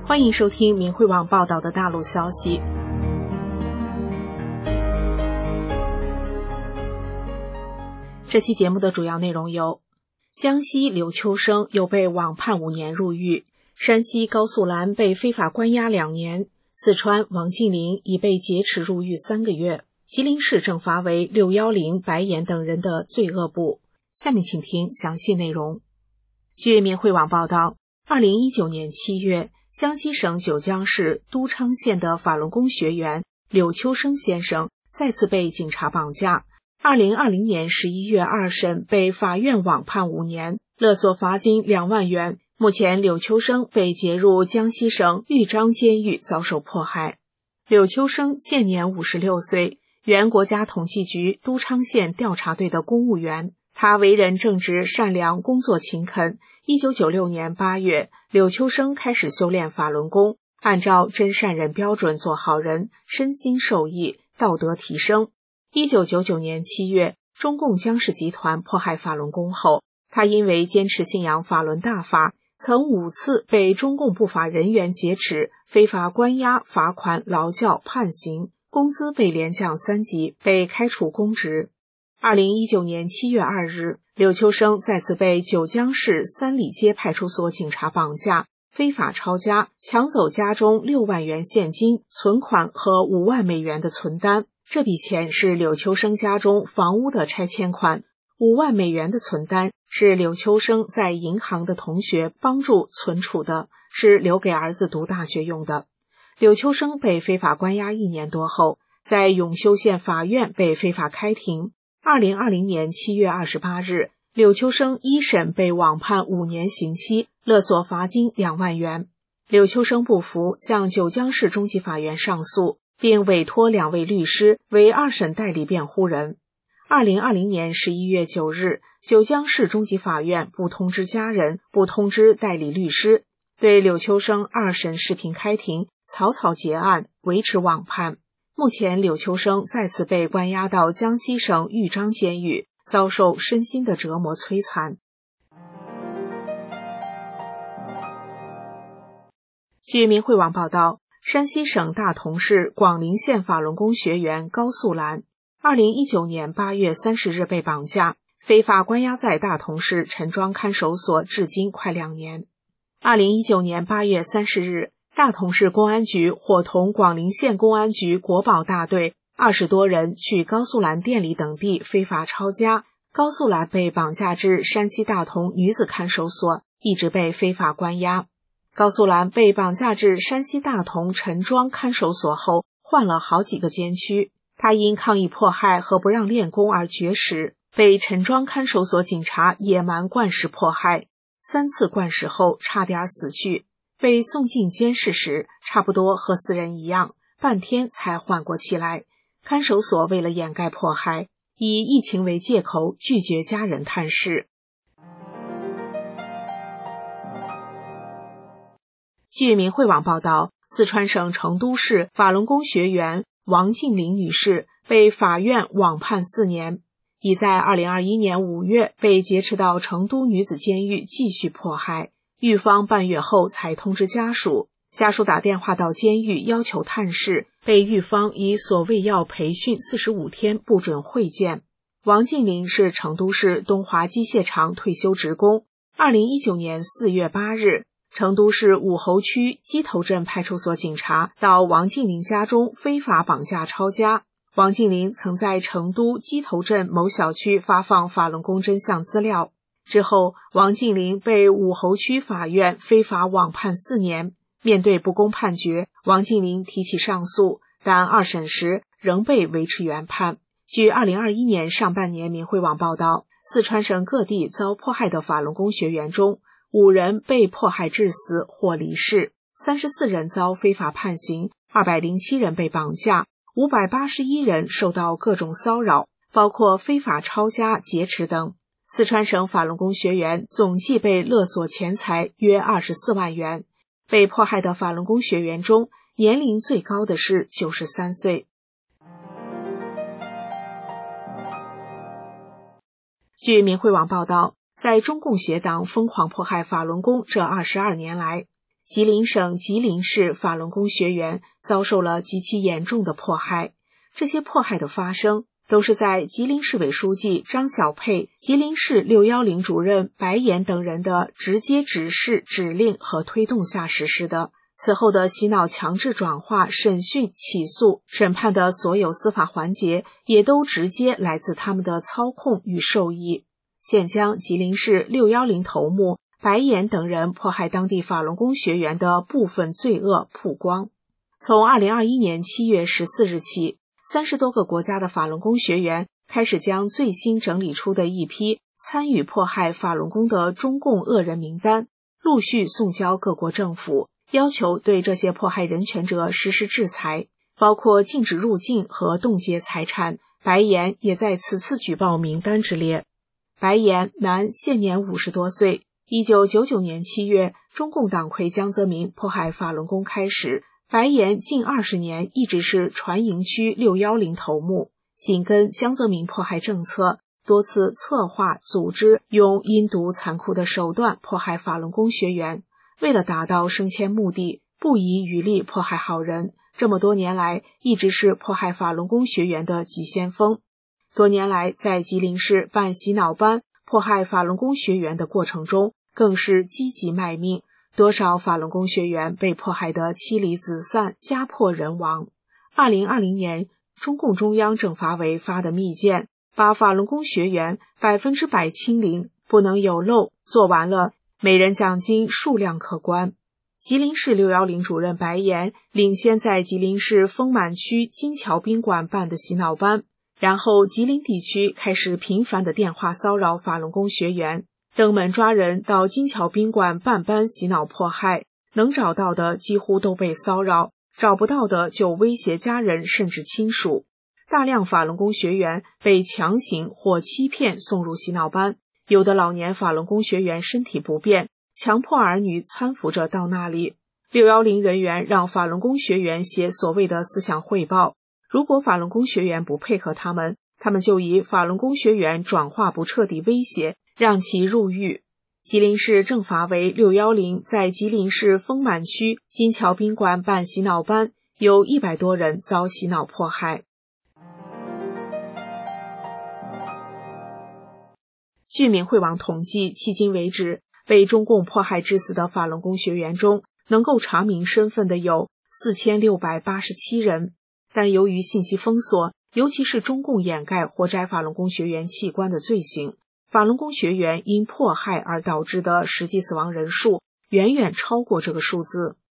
欢迎收听明慧网报道的大陆消息。这期节目的主要内容有：江西刘秋生又被网判5年入狱，山西高素兰被非法关押2年，四川王敬林已被劫持入狱3个月，吉林市政罚为610、白岩等人的罪恶部。下面请听详细内容。据明慧网报道，2019年7月，江西省九江市都昌县的法轮功学员柳秋生先生再次被警察绑架。2020年11月2审被法院网判5年，勒索罚金2万元。目前柳秋生被劫入江西省豫章监狱遭受迫害。柳秋生现年56岁，原国家统计局都昌县调查队的公务员。他为人正直善良，工作勤恳。1996年8月，柳秋生开始修炼法轮功，按照真善人标准做好人，身心受益，道德提升。1999年7月，中共江氏集团迫害法轮功后，他因为坚持信仰法轮大法，曾5次被中共不法人员劫持、非法关押、罚款、劳教、判刑，工资被连降3级，被开除公职。2019年7月2日，柳秋生再次被九江市三里街派出所警察绑架，非法抄家，抢走家中6万元现金、存款和5万美元的存单。这笔钱是柳秋生家中房屋的拆迁款，5万美元的存单是柳秋生在银行的同学帮助存储的，是留给儿子读大学用的。柳秋生被非法关押1年多后，在永修县法院被非法开庭。2020年7月28日，柳秋生一审被网判5年刑期，勒索罚金2万元。柳秋生不服，向九江市中级法院上诉，并委托2位律师为2审代理辩护人。2020年11月9日，九江市中级法院不通知家人，不通知代理律师，对柳秋生2审视频开庭，草草结案，维持网判。目前柳秋生再次被关押到江西省豫章监狱，遭受身心的折磨摧残。据明慧网报道，山西省大同市广陵县法轮功学员高素兰2019年8月30日被绑架，非法关押在大同市陈庄看守所至今快2年。2019年8月30日，大同市公安局伙同广陵县公安局国保大队20多人去高素兰店里等地非法抄家，高素兰被绑架至山西大同女子看守所，一直被非法关押。高素兰被绑架至山西大同陈庄看守所后，换了好几个监区。他因抗议迫害和不让练功而绝食，被陈庄看守所警察野蛮灌食迫害，3次灌食后差点死去。被送进监室时，差不多和死人一样，半天才缓过气来。看守所为了掩盖迫害，以疫情为借口拒绝家人探视。据明慧网报道，四川省成都市法轮功学员王敬林女士被法院网判4年，已在2021年5月被劫持到成都女子监狱继续迫害。狱方半月后才通知家属，家属打电话到监狱要求探视，被狱方以所谓要培训45天不准会见。王敬林是成都市东华机械厂退休职工。2019年4月8日，成都市武侯区鸡头镇派出所警察到王敬林家中非法绑架抄家。王敬林曾在成都鸡头镇某小区发放法轮功真相资料。之后，王敬林被武侯区法院非法网判4年。面对不公判决，王敬林提起上诉，但2审时仍被维持原判。据2021年上半年明慧网报道，四川省各地遭迫害的法轮功学员中，5人被迫害致死或离世，34人遭非法判刑，207人被绑架，581人受到各种骚扰，包括非法抄家、劫持等。四川省法轮功学员总计被勒索钱财约24万元。被迫害的法轮功学员中，年龄最高的是93岁。据明慧网报道，在中共邪党疯狂迫害法轮功这22年来， 吉林省吉林市法轮功学员遭受了极其严重的迫害。这些迫害的发生都是在吉林市委书记张小佩、吉林市610主任白岩等人的直接指示、指令和推动下实施的。此后的洗脑强制转化、审讯、起诉、审判的所有司法环节也都直接来自他们的操控与授意。现将吉林市610头目白岩等人迫害当地法轮功学员的部分罪恶曝光。从2021年7月14日起，30多个国家的法轮功学员开始将最新整理出的一批参与迫害法轮功的中共恶人名单陆续送交各国政府，要求对这些迫害人权者实施制裁，包括禁止入境和冻结财产。白岩也在此次举报名单之列。白岩，男，现年50多岁。1999年7月，中共党魁江泽民迫害法轮功开始，白岩近20年一直是船营区610头目，紧跟江泽民迫害政策，多次策划、组织用阴毒残酷的手段迫害法轮功学员。为了达到升迁目的，不遗余力迫害好人，这么多年来一直是迫害法轮功学员的急先锋。多年来在吉林市办洗脑班迫害法轮功学员的过程中，更是积极卖命，多少法轮功学员被迫害得妻离子散、家破人亡。2020年，中共中央政法委发的密件，把法轮功学员100%清零，不能有漏，做完了，每人奖金数量可观。吉林市610主任白岩领先在吉林市丰满区金桥宾馆办的洗脑班，然后吉林地区开始频繁的电话骚扰法轮功学员，登门抓人到金桥宾馆办班洗脑迫害，能找到的几乎都被骚扰，找不到的就威胁家人甚至亲属。大量法轮功学员被强行或欺骗送入洗脑班，有的老年法轮功学员身体不便，强迫儿女搀扶着到那里。610人员让法轮功学员写所谓的思想汇报，如果法轮功学员不配合他们就以法轮功学员转化不彻底威胁，让其入狱。吉林市政法委610在吉林市丰满区金桥宾馆办洗脑班，有100多人遭洗脑迫害。据闽会网统计，迄今为止，被中共迫害致死的法轮功学员中，能够查明身份的有4687人。但由于信息封锁，尤其是中共掩盖活摘法轮功学员器官的罪行，法轮功学员因迫害而导致的实际死亡人数远远超过这个数字。